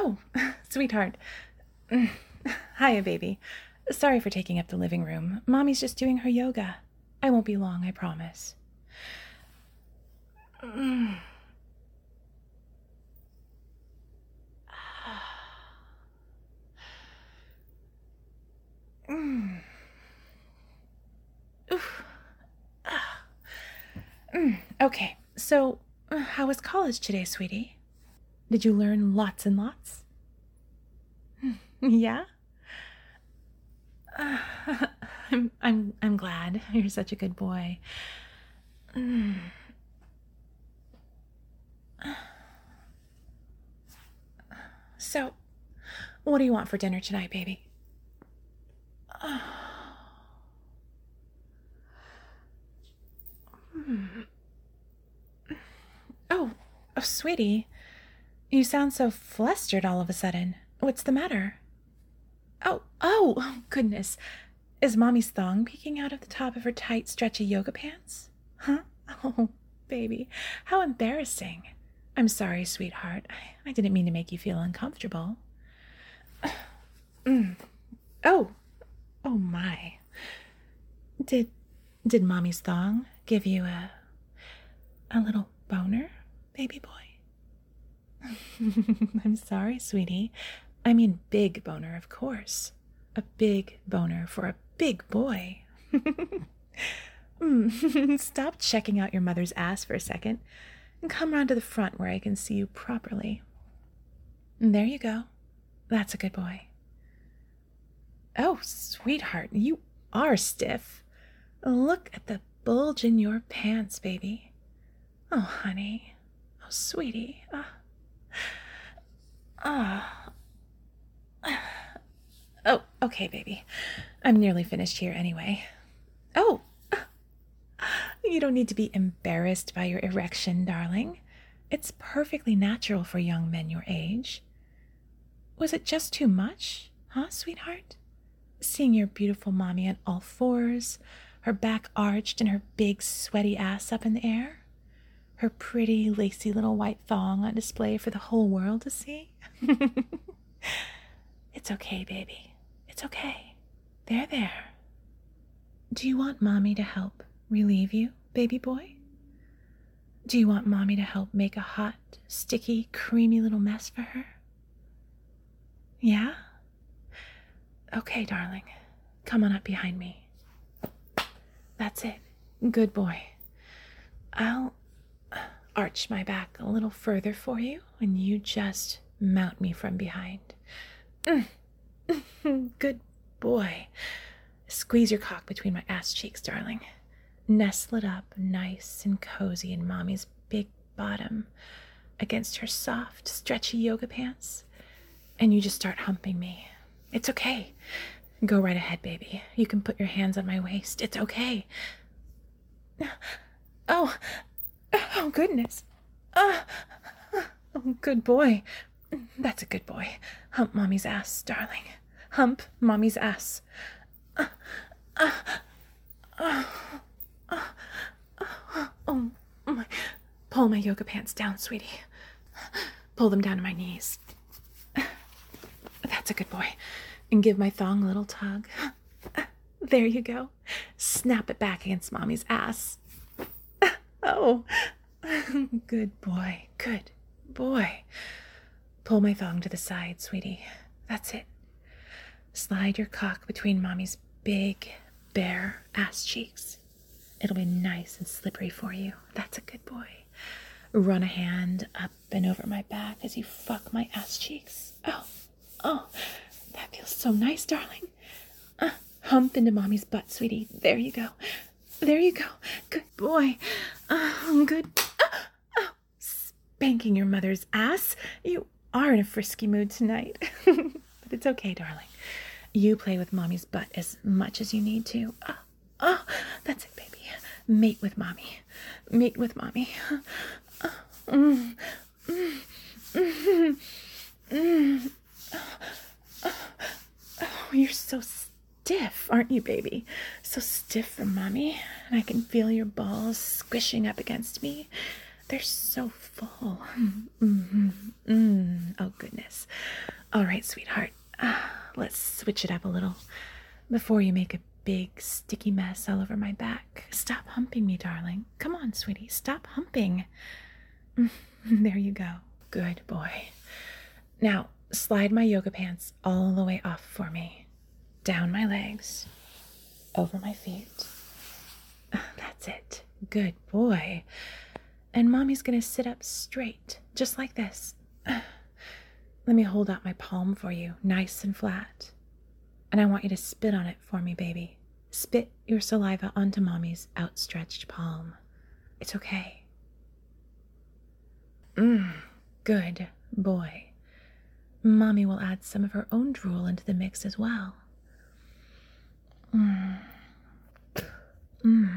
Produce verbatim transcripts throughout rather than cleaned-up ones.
Oh, sweetheart. Mm. Hiya, baby. Sorry for taking up the living room. Mommy's just doing her yoga. I won't be long, I promise. Mm. Mm. Oof. Ah. Mm. Okay, so uh, how was college today, sweetie? Did you learn lots and lots? Yeah? Uh, I'm, I'm, I'm glad. You're such a good boy. Mm. So, what do you want for dinner tonight, baby? Oh. Hmm. Oh, oh, sweetie. You sound so flustered all of a sudden. What's the matter? Oh, oh, oh, goodness. Is Mommy's thong peeking out of the top of her tight, stretchy yoga pants? Huh? Oh, baby, how embarrassing. I'm sorry, sweetheart. I, I didn't mean to make you feel uncomfortable. Mm. Oh, oh my. Did, did Mommy's thong give you a, a little boner, baby boy? I'm sorry, sweetie. I mean big boner, of course. A big boner for a big boy. mm. Stop checking out your mother's ass for a second and come round to the front where I can see you properly. There you go. That's a good boy. Oh, sweetheart, you are stiff. Look at the bulge in your pants, baby. Oh, honey. Oh, sweetie. Ah. Ah. Oh, okay, baby. I'm nearly finished here anyway. Oh, you don't need to be embarrassed by your erection, darling. It's perfectly natural for young men your age. Was it just too much, huh, sweetheart? Seeing your beautiful mommy on all fours, her back arched and her big sweaty ass up in the air, her pretty lacy little white thong on display for the whole world to see. It's okay, baby. It's okay. There, there. Do you want Mommy to help relieve you, baby boy? Do you want Mommy to help make a hot, sticky, creamy little mess for her? Yeah? Okay, darling. Come on up behind me. That's it. Good boy. I'll arch my back a little further for you, and you just mount me from behind. Mm. Good boy. Squeeze your cock between my ass cheeks, darling. Nestle it up nice and cozy in Mommy's big bottom against her soft, stretchy yoga pants, and you just start humping me. It's okay. Go right ahead, baby. You can put your hands on my waist. It's okay. Oh, oh, goodness. Oh, oh, good boy. That's a good boy. Hump Mommy's ass, darling. Hump Mommy's ass. Uh, uh, uh, uh, uh, oh, my. Pull my yoga pants down, sweetie. Pull them down to my knees. That's a good boy. And give my thong a little tug. There you go. Snap it back against Mommy's ass. Oh, good boy. Good boy. Pull my thong to the side, sweetie. That's it. Slide your cock between Mommy's big, bare ass cheeks. It'll be nice and slippery for you. That's a good boy. Run a hand up and over my back as you fuck my ass cheeks. Oh, oh, that feels so nice, darling. Uh, hump into Mommy's butt, sweetie. There you go. There you go. Good boy. Oh, good. Oh, oh. Spanking your mother's ass. You are in a frisky mood tonight. But it's okay, darling. You play with Mommy's butt as much as you need to. Oh, oh, that's it, baby. Mate with Mommy. Mate with Mommy. Oh, mm, mm, mm, mm. Oh, oh, oh, you're so stiff, aren't you, baby? So stiff for Mommy. And I can feel your balls squishing up against me. they're so full. Mm-hmm. Mm. Oh, goodness. All right, sweetheart. Uh, let's switch it up a little before you make a big sticky mess all over my back. Stop humping me, darling. Come on, sweetie. Stop humping. There you go. Good boy. Now, slide my yoga pants all the way off for me. Down my legs. Over my feet. That's it. Good boy. And Mommy's going to sit up straight, just like this. Let me hold out my palm for you, nice and flat. And I want you to spit on it for me, baby. Spit your saliva onto Mommy's outstretched palm. It's okay. Mmm, good boy. Mommy will add some of her own drool into the mix as well. Mmm. Mmm.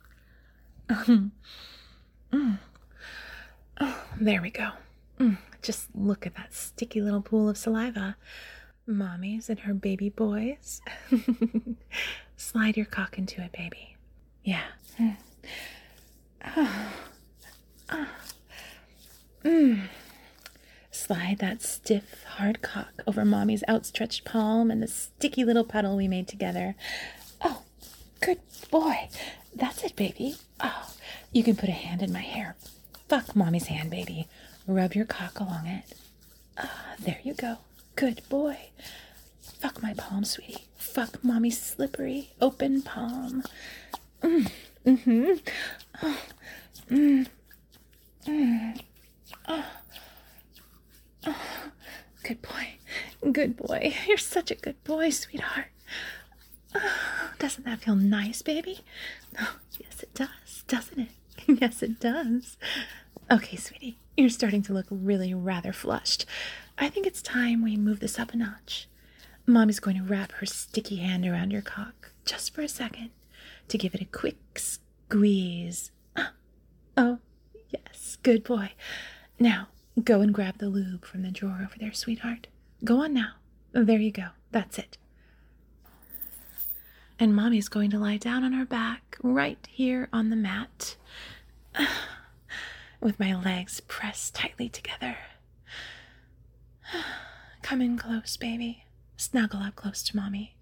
Mm. Oh, there we go. Mm. Just look at that sticky little pool of saliva. Mommy's and her baby boys. Slide your cock into it, baby. Yeah. Mm. Oh. Oh. Mm. Slide that stiff, hard cock over Mommy's outstretched palm and the sticky little puddle we made together. Oh, good boy. That's it, baby. Oh, you can put a hand in my hair. Fuck Mommy's hand, baby. Rub your cock along it. Ah, there you go. Good boy. Fuck my palm, sweetie. Fuck Mommy's slippery, open palm. Mm. Mm-hmm. Oh. Mm. Mm. Oh. Oh. Good boy. Good boy. You're such a good boy, sweetheart. Oh, doesn't that feel nice, baby? Oh, yes, it does, doesn't it? Yes, it does. Okay, sweetie, you're starting to look really rather flushed. I think it's time we move this up a notch. Mommy's going to wrap her sticky hand around your cock, just for a second, to give it a quick squeeze. Oh, yes, good boy. Now, go and grab the lube from the drawer over there, sweetheart. Go on now. There you go. That's it. And Mommy's going to lie down on her back right here on the mat with my legs pressed tightly together. Come in close, baby. Snuggle up close to Mommy.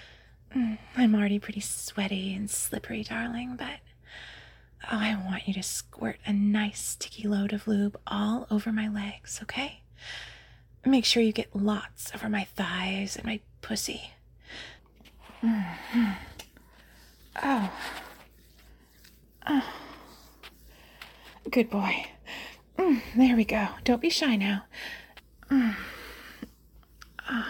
I'm already pretty sweaty and slippery, darling, but oh, I want you to squirt a nice sticky load of lube all over my legs, okay? Make sure you get lots over my thighs and my pussy. Mm-hmm. Oh. Oh. Good boy. Mm, there we go. Don't be shy now. Mm. Oh.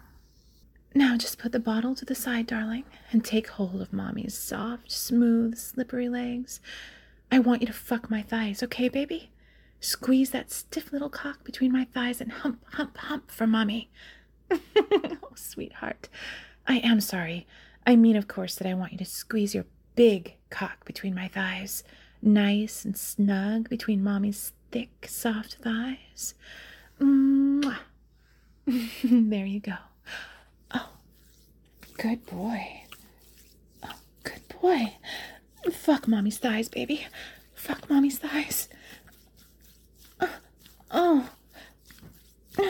Now just put the bottle to the side, darling, and take hold of Mommy's soft, smooth, slippery legs. I want you to fuck my thighs, okay, baby? Squeeze that stiff little cock between my thighs and hump, hump, hump for Mommy. Oh, sweetheart. I am sorry. I mean, of course, that I want you to squeeze your big cock between my thighs. Nice and snug between Mommy's thick, soft thighs. Mwah. There you go. Oh, good boy. Oh, good boy. Fuck Mommy's thighs, baby. Fuck Mommy's thighs. Uh, oh. Uh,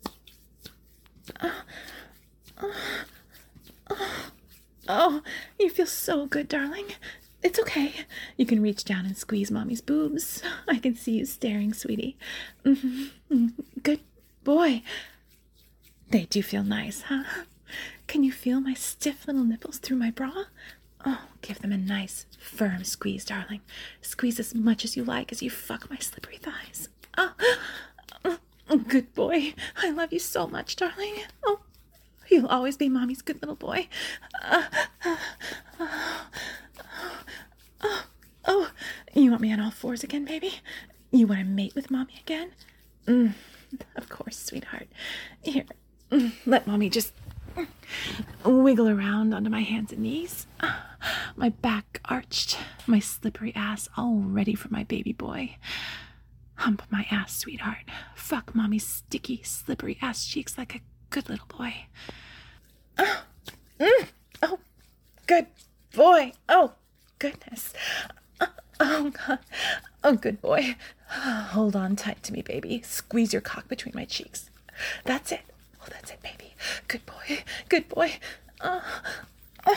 uh, uh. Oh, oh, you feel so good, darling. It's okay. You can reach down and squeeze Mommy's boobs. I can see you staring, sweetie. Mm-hmm. Good boy. They do feel nice, huh? Can you feel my stiff little nipples through my bra? Oh, give them a nice, firm squeeze, darling. Squeeze as much as you like as you fuck my slippery thighs. Oh, good boy. I love you so much, darling. Oh. You'll always be Mommy's good little boy. Uh, uh, uh, oh, oh, you want me on all fours again, baby? You want to mate with Mommy again? Mm, of course, sweetheart. Here, mm, let Mommy just mm, wiggle around onto my hands and knees. Uh, my back arched, my slippery ass all ready for my baby boy. Hump my ass, sweetheart. Fuck Mommy's sticky, slippery ass cheeks like a good little boy. Oh, mm, oh, good boy. Oh, goodness. Oh, oh, God. Oh, good boy. Hold on tight to me, baby. Squeeze your cock between my cheeks. That's it. Oh, that's it, baby. Good boy. Good boy. Uh, uh,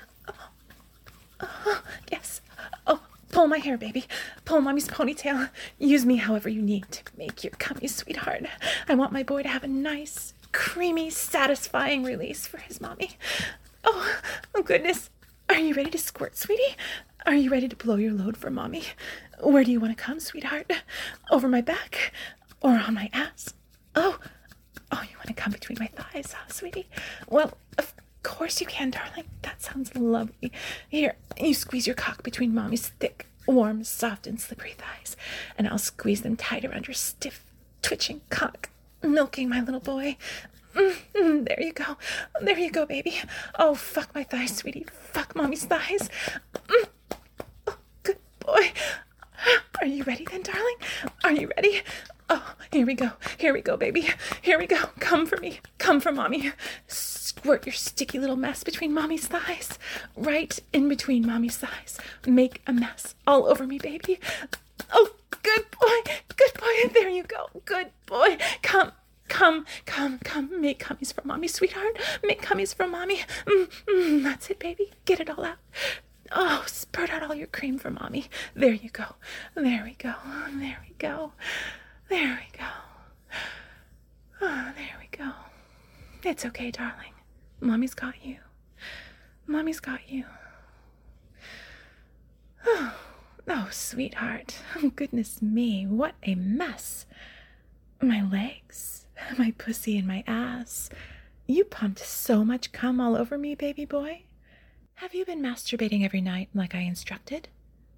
uh, yes. Oh, pull my hair, baby. Pull mommy's ponytail. Use me however you need to make your cummy, sweetheart. I want my boy to have a nice, creamy, satisfying release for his mommy. Oh, oh goodness. Are you ready to squirt, sweetie? Are you ready to blow your load for mommy? Where do you want to come, sweetheart? Over my back or on my ass? Oh, oh, you want to come between my thighs, huh, sweetie? Well, of course you can, darling. That sounds lovely. Here, you squeeze your cock between mommy's thick, warm, soft, and slippery thighs, and I'll squeeze them tight around your stiff, twitching cock, milking my little boy. Mm-hmm. There you go. There you go, baby. Oh, fuck my thighs, sweetie. Fuck mommy's thighs. Mm. Oh, good boy. Are you ready then, darling? Are you ready? Oh, here we go. Here we go, baby. Here we go. Come for me. Come for mommy. Squirt your sticky little mess between mommy's thighs. Right in between mommy's thighs. Make a mess all over me, baby. Oh, good boy. Good boy. There you go. Good boy. Come. Come, come, come, make cummies for mommy, sweetheart. Make cummies for mommy. Mm, mm, that's it, baby. Get it all out. Oh, spurt out all your cream for mommy. There you go. There we go. There we go. There we go. Oh, there we go. It's okay, darling. Mommy's got you. Mommy's got you. Oh, oh, sweetheart. Oh, goodness me, what a mess. My legs. My pussy and my ass. You pumped so much cum all over me, baby boy. Have you been masturbating every night like I instructed?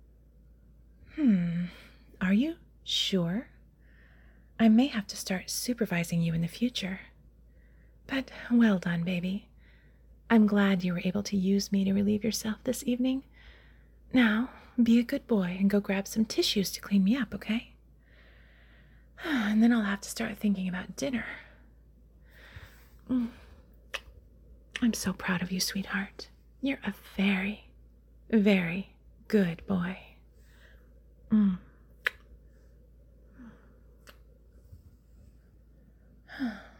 Hmm. Are you sure? I may have to start supervising you in the future. But well done, baby. I'm glad you were able to use me to relieve yourself this evening. Now, be a good boy and go grab some tissues to clean me up, okay? And then I'll have to start thinking about dinner. Mm. I'm so proud of you, sweetheart. You're a very, very good boy. Mm.